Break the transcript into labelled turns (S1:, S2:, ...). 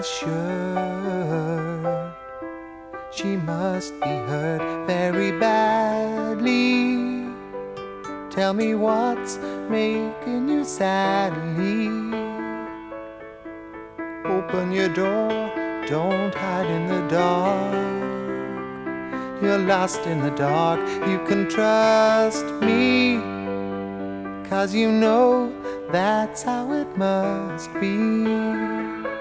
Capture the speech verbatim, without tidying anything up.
S1: assured she must be hurt very badly. Tell me what's making you sadly. Open your door, don't hide in the dark. You're lost in the dark, you can trust me, 'cause you know that's how it must be.